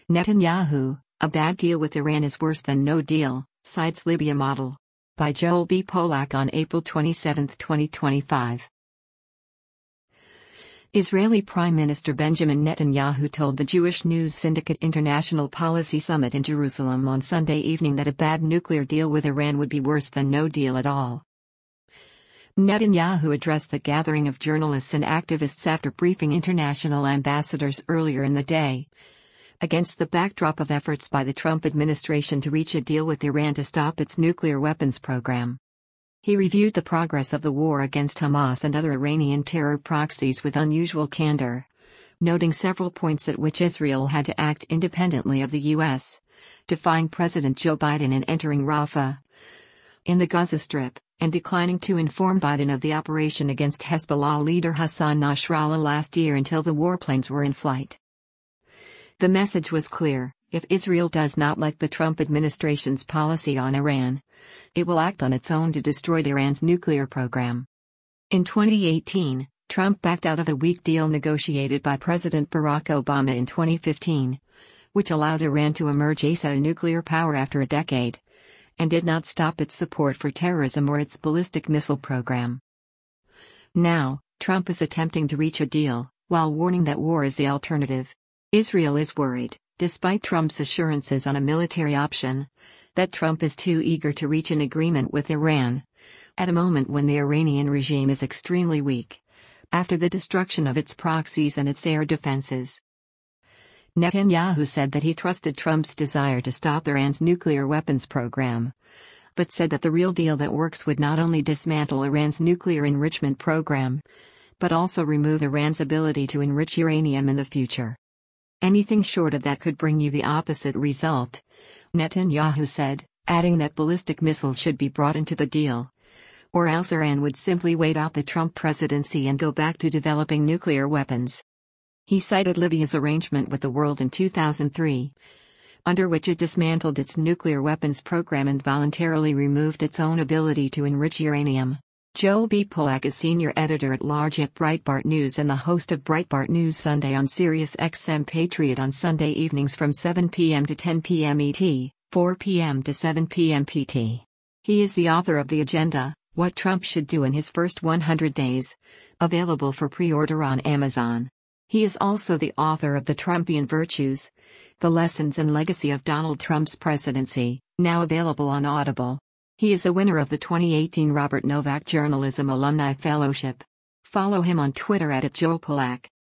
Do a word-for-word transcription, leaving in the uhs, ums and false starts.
Netanyahu, a bad deal with Iran is worse than no deal, cites Libya model. By Joel B. Polak on April twenty-seventh, twenty twenty-five. Israeli Prime Minister Benjamin Netanyahu told the Jewish News Syndicate International Policy Summit in Jerusalem on Sunday evening that a bad nuclear deal with Iran would be worse than no deal at all. Netanyahu addressed the gathering of journalists and activists after briefing international ambassadors earlier in the day. Against the backdrop of efforts by the Trump administration to reach a deal with Iran to stop its nuclear weapons program. He reviewed the progress of the war against Hamas and other Iranian terror proxies with unusual candor, noting several points at which Israel had to act independently of the U S, defying President Joe Biden in entering Rafah in the Gaza Strip, and declining to inform Biden of the operation against Hezbollah leader Hassan Nasrallah last year until the warplanes were in flight. The message was clear: if Israel does not like the Trump administration's policy on Iran, it will act on its own to destroy Iran's nuclear program. In twenty eighteen, Trump backed out of a weak deal negotiated by President Barack Obama in twenty fifteen, which allowed Iran to emerge as a nuclear power after a decade, and did not stop its support for terrorism or its ballistic missile program. Now, Trump is attempting to reach a deal, while warning that war is the alternative. Israel is worried, despite Trump's assurances on a military option, that Trump is too eager to reach an agreement with Iran, at a moment when the Iranian regime is extremely weak, after the destruction of its proxies and its air defenses. Netanyahu said that he trusted Trump's desire to stop Iran's nuclear weapons program, but said that the real deal that works would not only dismantle Iran's nuclear enrichment program, but also remove Iran's ability to enrich uranium in the future. Anything short of that could bring you the opposite result, Netanyahu said, adding that ballistic missiles should be brought into the deal, or else Iran would simply wait out the Trump presidency and go back to developing nuclear weapons. He cited Libya's arrangement with the world in two thousand three, under which it dismantled its nuclear weapons program and voluntarily removed its own ability to enrich uranium. Joel B. Polak is senior editor-at-large at Breitbart News and the host of Breitbart News Sunday on Sirius X M Patriot on Sunday evenings from seven p m to ten p m E T, four p m to seven p m P T. He is the author of The Agenda: What Trump Should Do in His First one hundred Days, available for pre-order on Amazon. He is also the author of The Trumpian Virtues: The Lessons and Legacy of Donald Trump's Presidency, now available on Audible. He is a winner of the twenty eighteen Robert Novak Journalism Alumni Fellowship. Follow him on Twitter at Joel Polak.